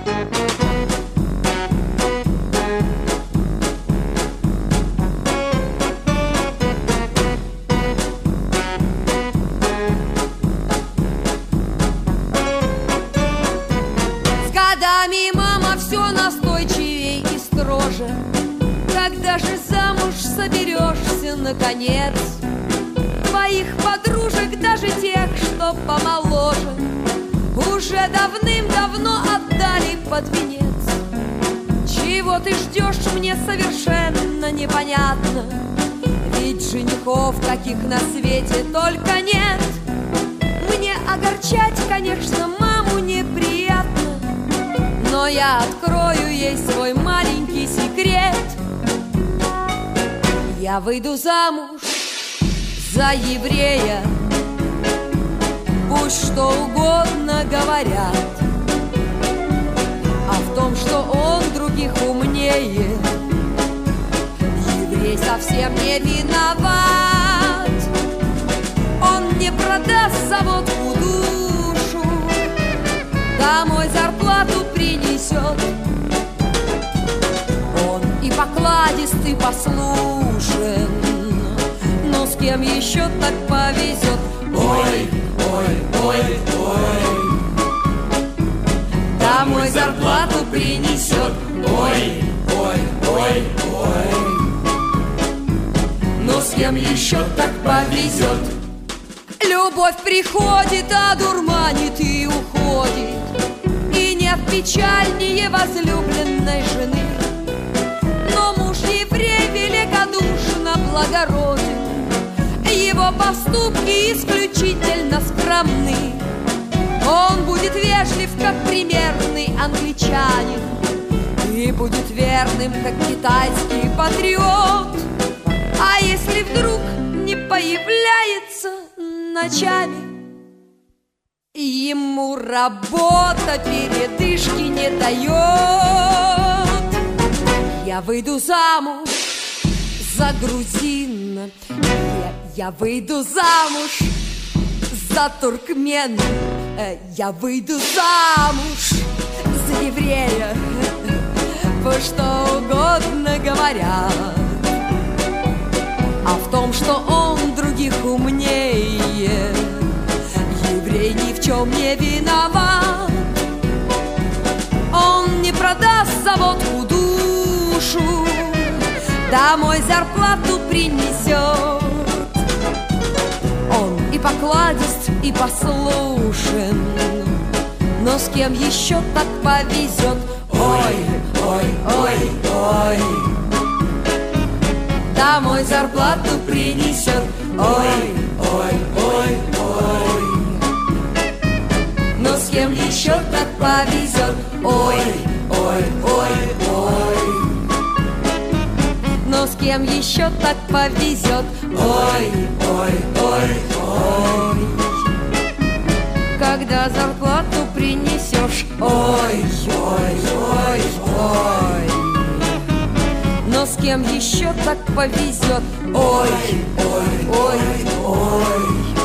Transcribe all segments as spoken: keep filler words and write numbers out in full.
Годами мама все настойчивей и строже. Когда же замуж соберешься, наконец? Твоих подружек, даже тех, что помоложе, уже давным-давно отдали под венец. Чего ты ждешь, мне совершенно непонятно. Ведь женихов таких на свете только нет. Мне огорчать, конечно, маму неприятно, но я открою ей свой маленький секрет. Я выйду замуж за еврея, пусть что угодно говорят, а в том, что он других умнее, еврей совсем не виноват. Он не продаст заводку душу, домой зарплату принесет. Он и покладист, и послушен, но с кем еще так повезет? Ой, ой, ой, ой, домой зарплату принесет. Ой, ой, ой, ой, но с кем еще так повезет? Любовь приходит, одурманит и уходит, и нет печальнее возлюбленной жены. Но муж еврей великодушно благороден, его поступки исключительно скромны. Он будет вежлив, как примерный англичанин, и будет верным, как китайский патриот. А если вдруг не появляется ночами, ему работа передышки не дает. Я выйду замуж за грузина, я, я выйду замуж за туркмена, я выйду замуж за еврея, пусть что угодно говорят, а в том, что он других умнее, еврей ни в чем не виноват. Он не продаст заводку душу, домой зарплату принесет. Он и покладист, и послушен, но с кем еще так повезет? Ой, ой, ой, ой, домой зарплату принесет. Ой, ой, ой, ой, но с кем еще так повезет? Ой, ой, ой, ой, но с кем еще так повезет? Ой, ой, ой, ой, когда зарплату принесешь? Ой, ой, ой, ой, но с кем еще так повезет? Ой, ой, ой, ой,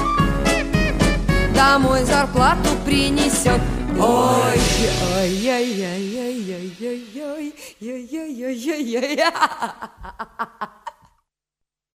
домой зарплату принесет. Ой, ой, ой, ой, ой, ой, ой, ой, ой, ой, ой, ой, ой, ой.